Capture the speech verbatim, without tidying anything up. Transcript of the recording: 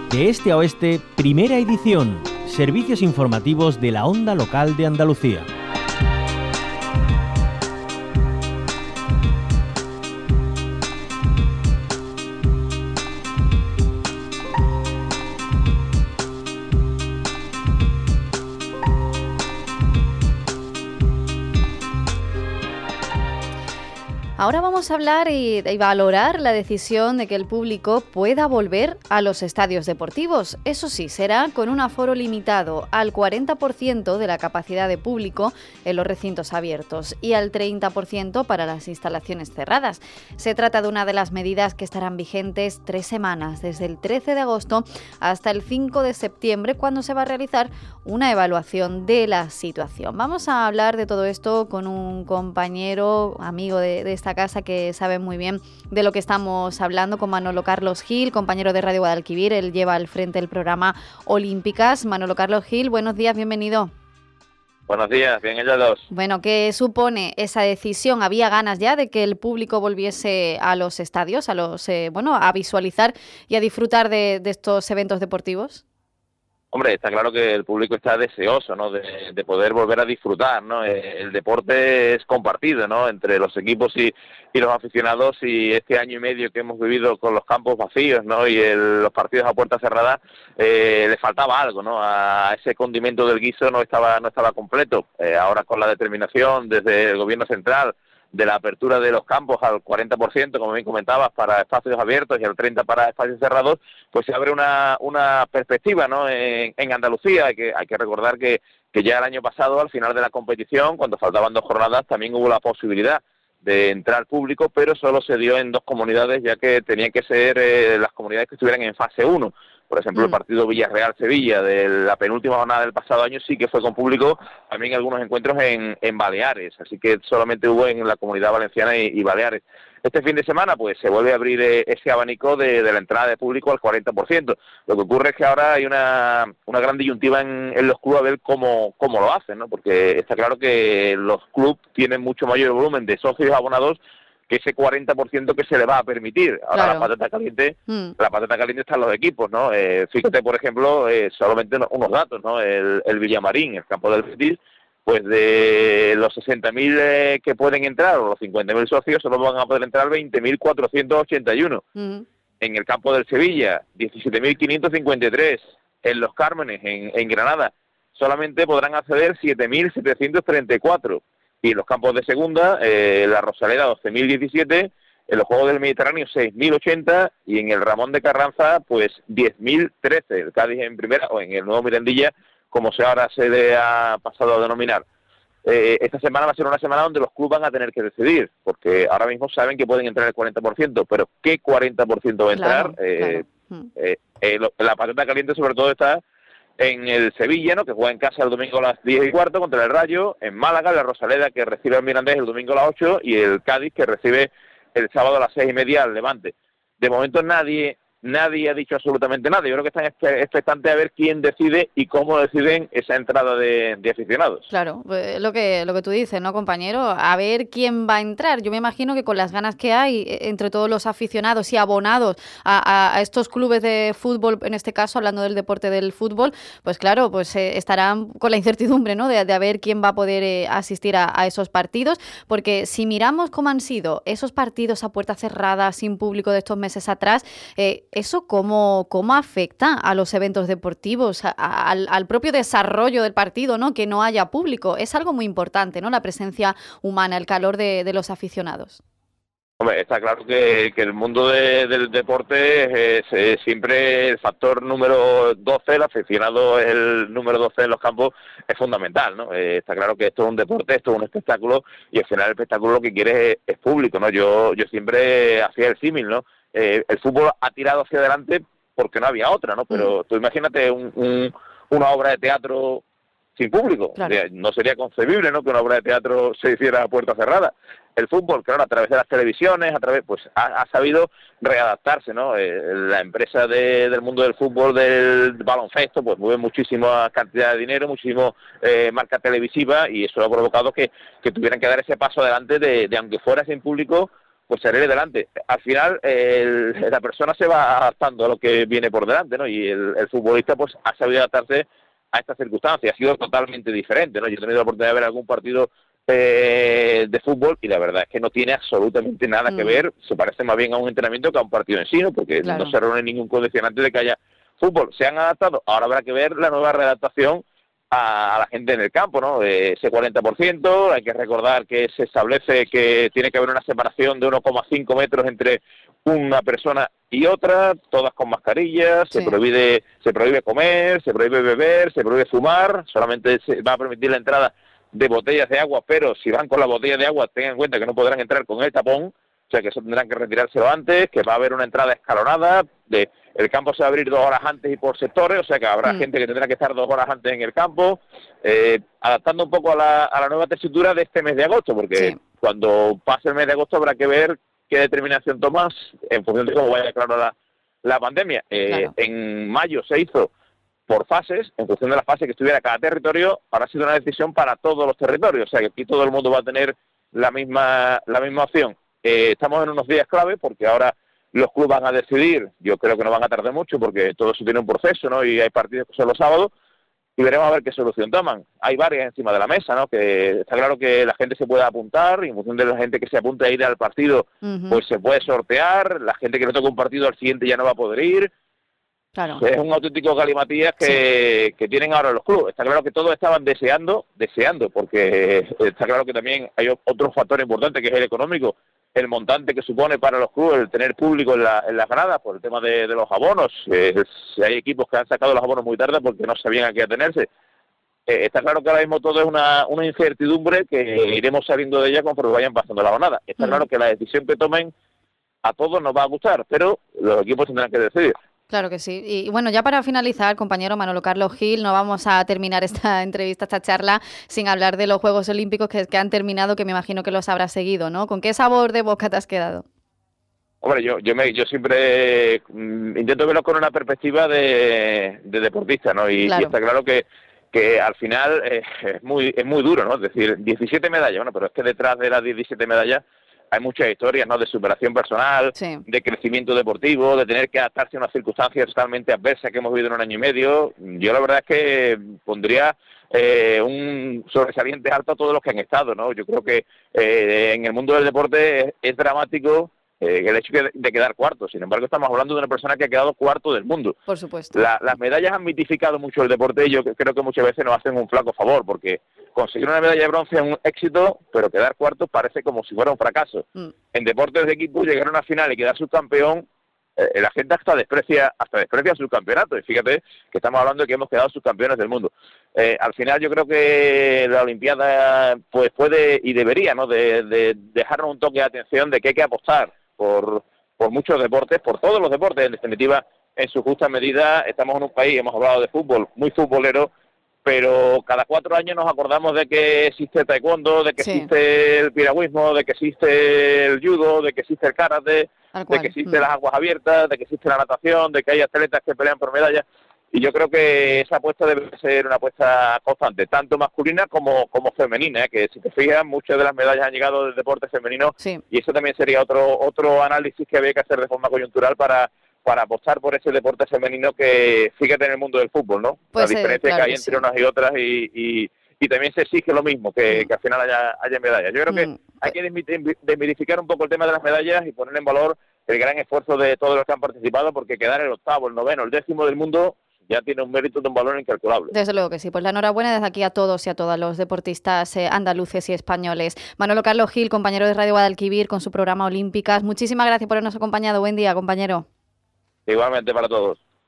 De este a oeste, primera edición. Servicios informativos de la Onda Local de Andalucía. Ahora vamos a hablar y, y valorar la decisión de que el público pueda volver a los estadios deportivos. Eso sí, será con un aforo limitado al cuarenta por ciento de la capacidad de público en los recintos abiertos y al treinta por ciento para las instalaciones cerradas. Se trata de una de las medidas que estarán vigentes tres semanas, desde el trece de agosto hasta el cinco de septiembre, cuando se va a realizar una evaluación de la situación. Vamos a hablar de todo esto con un compañero, amigo de, de esta casa que sabe muy bien de lo que estamos hablando, con Manolo Carlos Gil, compañero de Radio Guadalquivir. Él lleva al frente el programa Olímpicas. Manolo Carlos Gil, buenos días, bienvenido. Buenos días, bien ellos dos. Bueno, ¿qué supone esa decisión? ¿Había ganas ya de que el público volviese a los estadios, a los eh, bueno, a visualizar y a disfrutar de, de estos eventos deportivos? Hombre, está claro que el público está deseoso, ¿no?, de, de poder volver a disfrutar, ¿no? El deporte es compartido, ¿no?, entre los equipos y, y los aficionados, y este año y medio que hemos vivido con los campos vacíos, ¿no?, y el, los partidos a puerta cerrada, eh, le faltaba algo, ¿no?, a ese condimento del guiso no estaba no estaba completo. Eh, ahora con la determinación desde el gobierno central de la apertura de los campos al cuarenta por ciento, como bien comentabas, para espacios abiertos y al treinta por ciento para espacios cerrados, pues se abre una una perspectiva, ¿no?, en, en Andalucía. Hay que hay que recordar que, que ya el año pasado, al final de la competición, cuando faltaban dos jornadas, también hubo la posibilidad de entrar público, pero solo se dio en dos comunidades, ya que tenían que ser eh, las comunidades que estuvieran en fase uno. Por ejemplo, mm. el partido Villarreal-Sevilla de la penúltima jornada del pasado año sí que fue con público, también algunos encuentros en, en Baleares, así que solamente hubo en la Comunidad Valenciana y, y Baleares. Este fin de semana pues se vuelve a abrir eh, ese abanico de, de la entrada de público al cuarenta por ciento. Lo que ocurre es que ahora hay una, una gran disyuntiva en, en los clubes a ver cómo, cómo lo hacen, ¿no?, porque está claro que los clubes tienen mucho mayor volumen de socios abonados que ese cuarenta por ciento que se le va a permitir. Ahora claro. la patata caliente, mm. la patata caliente está en los equipos, ¿no? Eh, fíjate, por ejemplo, eh, solamente unos datos, ¿no? El, el Villamarín, el campo del Betis, pues de los sesenta mil eh, que pueden entrar, o los cincuenta mil socios, solo van a poder entrar veinte mil cuatrocientos ochenta y uno. Mm. En el campo del Sevilla, diecisiete mil quinientos cincuenta y tres. En Los Cármenes, en, en Granada, solamente podrán acceder siete mil setecientos treinta y cuatro. Y en los campos de segunda, eh, la Rosaleda doce mil diecisiete, en los Juegos del Mediterráneo seis mil ochenta y en el Ramón de Carranza pues diez mil trece, el Cádiz en primera, o en el nuevo Mirandilla, como se ahora se le ha pasado a denominar. Eh, esta semana va a ser una semana donde los clubes van a tener que decidir, porque ahora mismo saben que pueden entrar el cuarenta por ciento, pero ¿qué cuarenta por ciento va a entrar? Claro, eh, claro. Eh, eh, lo, la patata caliente sobre todo está en el Sevilla, ¿no?, que juega en casa el domingo a las diez y cuarto contra el Rayo, en Málaga, la Rosaleda, que recibe al Mirandés el domingo a las ocho, y el Cádiz, que recibe el sábado a las seis y media al Levante. De momento nadie nadie ha dicho absolutamente nada. Yo creo que están expectantes a ver quién decide y cómo deciden esa entrada de, de aficionados. Claro, pues lo que lo que tú dices, ¿no, compañero? A ver quién va a entrar. Yo me imagino que con las ganas que hay entre todos los aficionados y abonados a, a, a estos clubes de fútbol, en este caso, hablando del deporte del fútbol, pues claro, pues eh, estarán con la incertidumbre, ¿no?, de, de a ver quién va a poder eh, asistir a, a esos partidos, porque si miramos cómo han sido esos partidos a puerta cerrada, sin público de estos meses atrás, eh, ¿eso cómo, cómo afecta a los eventos deportivos, a, a, al, al propio desarrollo del partido, ¿no?, que no haya público? Es algo muy importante, ¿no?, la presencia humana, el calor de, de los aficionados. Hombre, está claro que, que el mundo de, del deporte es, es siempre el factor número doce, el aficionado es el número doce en los campos, es fundamental, ¿no? Eh, está claro que esto es un deporte, esto es un espectáculo, y al final el espectáculo lo que quiere es, es público, ¿no? Yo yo siempre hacía el símil, ¿no? Eh, el fútbol ha tirado hacia adelante porque no había otra, ¿no? Pero tú imagínate un, un, una obra de teatro sin público. Claro. O sea, no sería concebible, ¿no?, que una obra de teatro se hiciera a puerta cerrada. El fútbol, claro, a través de las televisiones, a través, pues ha, ha sabido readaptarse, ¿no? Eh, la empresa de, del mundo del fútbol, del baloncesto, pues mueve muchísima cantidad de dinero, muchísimo eh, marca televisiva, y eso ha provocado que, que tuvieran que dar ese paso adelante de, de aunque fuera sin público, pues salir adelante. Al final, el, la persona se va adaptando a lo que viene por delante, ¿no? Y el, el futbolista, pues, ha sabido adaptarse a estas circunstancias. Ha sido totalmente diferente, ¿no? Yo he tenido la oportunidad de ver algún partido eh, de fútbol y la verdad es que no tiene absolutamente nada mm. que ver. Se parece más bien a un entrenamiento que a un partido en sí, ¿no? Porque claro, no se reúne ningún condicionante de que haya fútbol. Se han adaptado. Ahora habrá que ver la nueva readaptación a la gente en el campo, ¿no? Ese cuarenta por ciento, hay que recordar que se establece que tiene que haber una separación de uno coma cinco metros entre una persona y otra, todas con mascarillas, sí. se prohíbe se prohíbe comer, se prohíbe beber, se prohíbe fumar, solamente se va a permitir la entrada de botellas de agua, pero si van con la botella de agua, tengan en cuenta que no podrán entrar con el tapón, o sea que eso tendrán que retirárselo antes, que va a haber una entrada escalonada, de el campo se va a abrir dos horas antes y por sectores, o sea que habrá mm. gente que tendrá que estar dos horas antes en el campo, eh, adaptando un poco a la, a la nueva tesitura de este mes de agosto, porque sí. cuando pase el mes de agosto habrá que ver qué determinación tomas en función de cómo vaya claro la, la pandemia. Eh, claro. En mayo se hizo por fases, en función de la fase que estuviera cada territorio, ahora ha sido una decisión para todos los territorios, o sea que aquí todo el mundo va a tener la misma, la misma opción. Eh, estamos en unos días clave porque ahora los clubes van a decidir, yo creo que no van a tardar mucho porque todo eso tiene un proceso, ¿no? Y hay partidos que son los sábados y veremos a ver qué solución toman. Hay varias encima de la mesa, ¿no? Que está claro que la gente se puede apuntar y en función de la gente que se apunte a ir al partido, uh-huh. pues se puede sortear, la gente que no toca un partido al siguiente ya no va a poder ir. Claro. Es un auténtico galimatías que, sí. que tienen ahora los clubes. Está claro que todos estaban deseando, deseando, porque está claro que también hay otro factor importante que es el económico, el montante que supone para los clubes el tener público en, la, en las gradas por el tema de, de los abonos. Eh, hay equipos que han sacado los abonos muy tarde porque no sabían a qué atenerse. Eh, está claro que ahora mismo todo es una, una incertidumbre que iremos saliendo de ella conforme vayan pasando la jornada. Está mm. claro que la decisión que tomen a todos nos va a gustar, pero los equipos tendrán que decidir. Claro que sí. Y bueno, ya para finalizar, compañero Manolo Carlos Gil, no vamos a terminar esta entrevista, esta charla, sin hablar de los Juegos Olímpicos que, que han terminado, que me imagino que los habrás seguido, ¿no? ¿Con qué sabor de boca te has quedado? Hombre, yo yo me yo siempre mm, intento verlo con una perspectiva de, de deportista, ¿no? Y, claro. y está claro que que al final eh, es muy es muy duro, ¿no? Es decir, diecisiete medallas, bueno, pero es que detrás de las diecisiete medallas hay muchas historias, ¿no? De superación personal, sí. de crecimiento deportivo, de tener que adaptarse a unas circunstancias totalmente adversas que hemos vivido en un año y medio. Yo la verdad es que pondría eh, un sobresaliente alto a todos los que han estado, ¿no? Yo creo que eh, en el mundo del deporte es, es dramático eh, el hecho de, de quedar cuarto. Sin embargo, estamos hablando de una persona que ha quedado cuarto del mundo. Por supuesto. La, las medallas han mitificado mucho el deporte y yo creo que muchas veces nos hacen un flaco favor, porque conseguir una medalla de bronce es un éxito, pero quedar cuarto parece como si fuera un fracaso. Mm. En deportes de equipo, llegar a una final y quedar subcampeón, eh, la gente hasta desprecia hasta desprecia su campeonato. Y fíjate que estamos hablando de que hemos quedado subcampeones del mundo. Eh, al final yo creo que la Olimpiada pues puede y debería, ¿no? de, de dejarnos un toque de atención de que hay que apostar por, por muchos deportes, por todos los deportes, en definitiva, en su justa medida. Estamos en un país, hemos hablado de fútbol, muy futbolero, pero cada cuatro años nos acordamos de que existe el taekwondo, de que sí. existe el piragüismo, de que existe el judo, de que existe el karate, de que existen mm. las aguas abiertas, de que existe la natación, de que hay atletas que pelean por medallas. Y yo creo que esa apuesta debe ser una apuesta constante, tanto masculina como como femenina, ¿eh? Que si te fijas, muchas de las medallas han llegado del deporte femenino, sí. y eso también sería otro otro análisis que había que hacer de forma coyuntural para para apostar por ese deporte femenino que fíjate en el mundo del fútbol, ¿no? Pues la diferencia eh, claro que hay que entre sí. unas y otras y, y, y también se exige lo mismo, que, mm. que al final haya, haya medallas. Yo creo mm. que hay que desmitificar un poco el tema de las medallas y poner en valor el gran esfuerzo de todos los que han participado, porque quedar el octavo, el noveno, el décimo del mundo ya tiene un mérito de un valor incalculable. Desde luego que sí. Pues la enhorabuena desde aquí a todos y a todas los deportistas eh, andaluces y españoles. Manolo Carlos Gil, compañero de Radio Guadalquivir, con su programa Olímpicas. Muchísimas gracias por habernos acompañado. Buen día, compañero. Igualmente para todos.